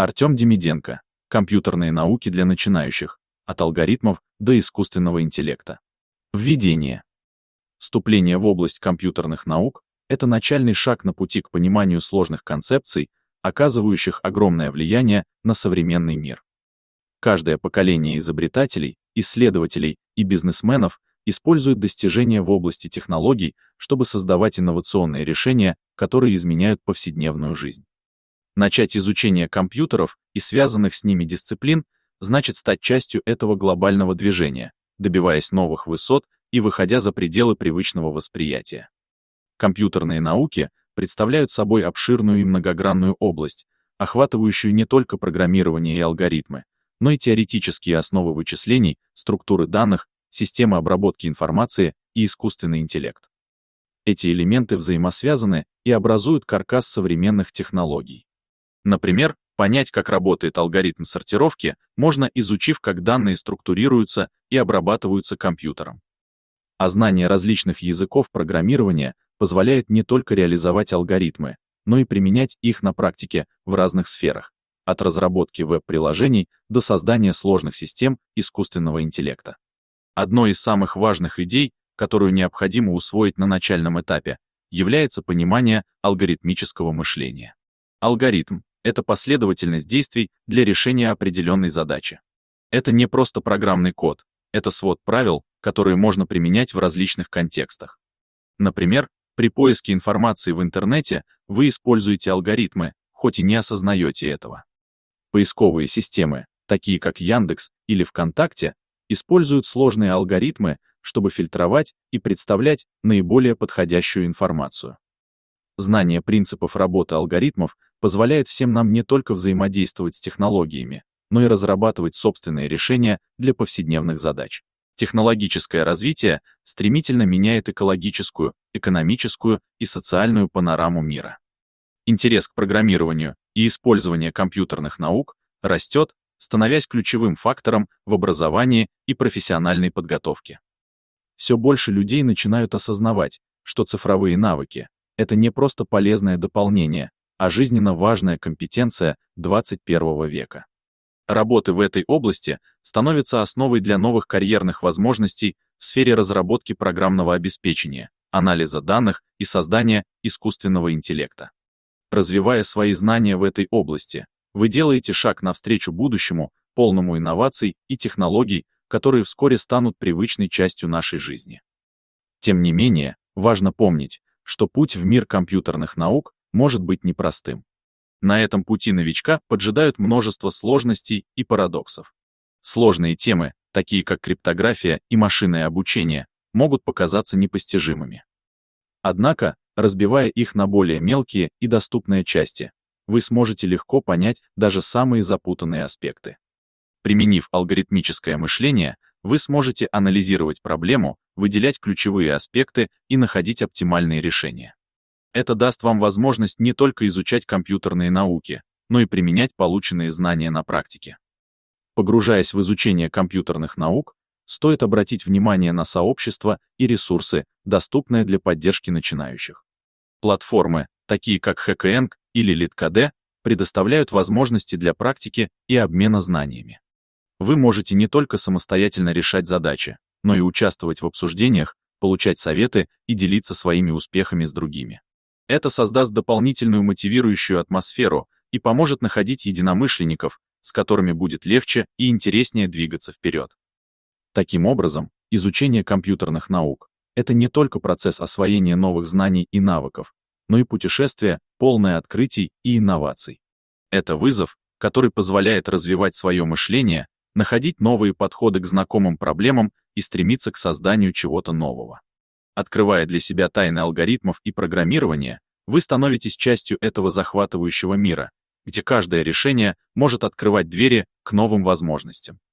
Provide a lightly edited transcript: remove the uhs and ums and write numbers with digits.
Артем Демиденко. Компьютерные науки для начинающих. От алгоритмов до искусственного интеллекта. Введение. Вступление в область компьютерных наук – это начальный шаг на пути к пониманию сложных концепций, оказывающих огромное влияние на современный мир. Каждое поколение изобретателей, исследователей и бизнесменов использует достижения в области технологий, чтобы создавать инновационные решения, которые изменяют повседневную жизнь. Начать изучение компьютеров и связанных с ними дисциплин значит стать частью этого глобального движения, добиваясь новых высот и выходя за пределы привычного восприятия. Компьютерные науки представляют собой обширную и многогранную область, охватывающую не только программирование и алгоритмы, но и теоретические основы вычислений, структуры данных, системы обработки информации и искусственный интеллект. Эти элементы взаимосвязаны и образуют каркас современных технологий. Например, понять, как работает алгоритм сортировки, можно, изучив, как данные структурируются и обрабатываются компьютером. А знание различных языков программирования позволяет не только реализовать алгоритмы, но и применять их на практике в разных сферах, от разработки веб-приложений до создания сложных систем искусственного интеллекта. Одной из самых важных идей, которую необходимо усвоить на начальном этапе, является понимание алгоритмического мышления. Алгоритм — это последовательность действий для решения определенной задачи. Это не просто программный код, это свод правил, которые можно применять в различных контекстах. Например, при поиске информации в интернете вы используете алгоритмы, хоть и не осознаете этого. Поисковые системы, такие как Яндекс или ВКонтакте, используют сложные алгоритмы, чтобы фильтровать и представлять наиболее подходящую информацию. Знание принципов работы алгоритмов позволяет всем нам не только взаимодействовать с технологиями, но и разрабатывать собственные решения для повседневных задач. Технологическое развитие стремительно меняет экологическую, экономическую и социальную панораму мира. Интерес к программированию и использование компьютерных наук растет, становясь ключевым фактором в образовании и профессиональной подготовке. Все больше людей начинают осознавать, что цифровые навыки — это не просто полезное дополнение, а жизненно важная компетенция 21 века. Работы в этой области становятся основой для новых карьерных возможностей в сфере разработки программного обеспечения, анализа данных и создания искусственного интеллекта. Развивая свои знания в этой области, вы делаете шаг навстречу будущему, полному инноваций и технологий, которые вскоре станут привычной частью нашей жизни. Тем не менее, важно помнить, что путь в мир компьютерных наук может быть непростым. На этом пути новичка поджидают множество сложностей и парадоксов. Сложные темы, такие как криптография и машинное обучение, могут показаться непостижимыми. Однако, разбивая их на более мелкие и доступные части, вы сможете легко понять даже самые запутанные аспекты. Применив алгоритмическое мышление, вы сможете анализировать проблему, выделять ключевые аспекты и находить оптимальные решения. Это даст вам возможность не только изучать компьютерные науки, но и применять полученные знания на практике. Погружаясь в изучение компьютерных наук, стоит обратить внимание на сообщества и ресурсы, доступные для поддержки начинающих. Платформы, такие как Hackeng или LeetCode, предоставляют возможности для практики и обмена знаниями. Вы можете не только самостоятельно решать задачи, но и участвовать в обсуждениях, получать советы и делиться своими успехами с другими. Это создаст дополнительную мотивирующую атмосферу и поможет находить единомышленников, с которыми будет легче и интереснее двигаться вперед. Таким образом, изучение компьютерных наук — это не только процесс освоения новых знаний и навыков, но и путешествие, полное открытий и инноваций. Это вызов, который позволяет развивать свое мышление, находить новые подходы к знакомым проблемам и стремиться к созданию чего-то нового. Открывая для себя тайны алгоритмов и программирования, вы становитесь частью этого захватывающего мира, где каждое решение может открывать двери к новым возможностям.